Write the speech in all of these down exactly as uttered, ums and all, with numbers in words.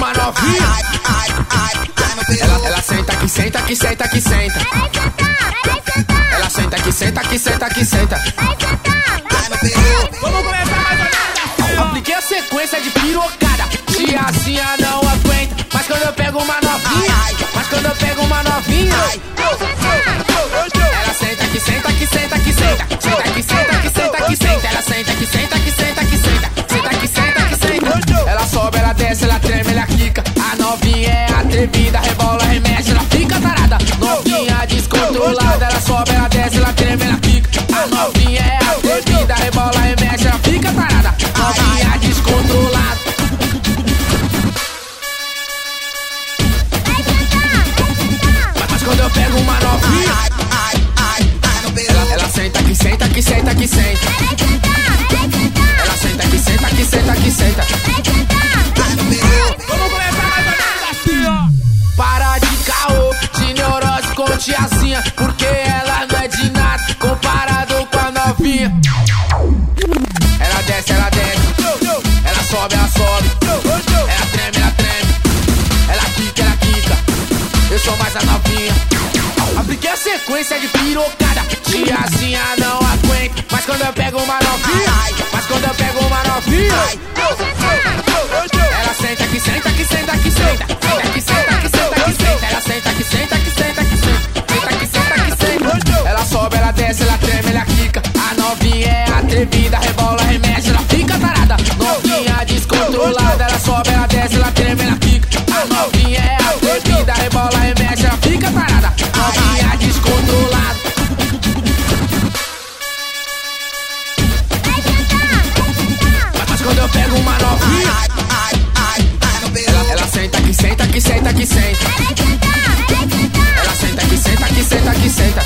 uma novinha. Ela, ela senta que senta que senta que senta. Ela senta que senta que senta que senta. Vamos começar mais ou menos assim, ó. Apliquei a sequência de pirocada. Tiazinha não aguenta, mas quando eu pego uma novinha, mas quando eu pego uma novinha, ela senta que senta que senta que senta. Senta que senta que senta que senta. Ela senta que senta que senta que senta. Senta que senta que senta. Ela sobe, ela desce, ela treme, ela quica. A novinha é atrevida, rebola, remexe, ela fica tarada. Novinha descontrolada, ela sobe, ela desce, ela treme, ela quica. A novinha é atrevida, rebola, remexe, ela fica tarada. Novinha descontrolada. Mas quando eu pego uma novinha, ela, ela senta que senta que senta que senta. Ela senta que senta que senta que senta. Vamos começar mais ou menos assim, ó. Para de caô, de neurose com tiazinha, porque ela não é de nada comparado com a novinha. Ela desce, ela desce. Ela sobe, ela sobe. Ela treme, ela treme. Ela quica, ela quica. Eu sou mais a novinha. Apliquei a sequência de pirocada. Tiazinha não aguenta, mas quando eu pego uma novinha, mas quando eu pego uma novinha, ela senta que senta que senta que senta. Senta que senta que senta que senta. Ela senta que senta que senta que senta. Senta que senta que senta. Ela sobe, ela desce, ela treme, ela quica. A novinha é atrevida, rebola, remexe, ela fica tarada. Novinha descontrolada, ela sobe, ela desce, ela treme, ela quica. A novinha é atrevida, rebola, remexe, ela fica tarada. Novinha descontrolada. Mas quando eu pego uma novinha, ela, ela senta que senta que senta que senta. Ela senta que senta que senta que senta.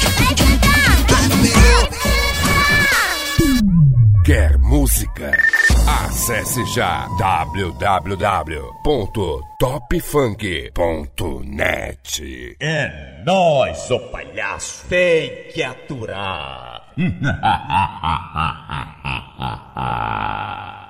Quer música? Acesse já w w w ponto top funk ponto net. É nóis, ô palhaço. Tem que aturar.